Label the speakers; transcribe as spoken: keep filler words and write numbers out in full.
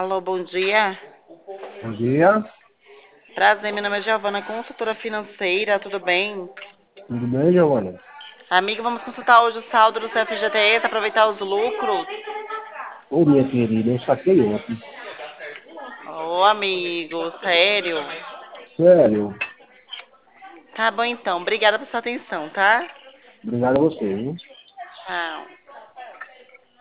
Speaker 1: Alô, bom dia.
Speaker 2: Bom dia,
Speaker 1: Prazer, meu nome é Giovana, consultora financeira, tudo bem?
Speaker 2: tudo bem, Giovana?
Speaker 1: Amigo, vamos consultar hoje o saldo do seu F G T S, aproveitar os lucros.
Speaker 2: Ô, minha querida, eu saquei ontem.
Speaker 1: Ô, amigo, sério?
Speaker 2: Sério,
Speaker 1: Tá bom então, obrigada por sua atenção, tá?
Speaker 2: obrigado a você, viu?
Speaker 1: Tchau.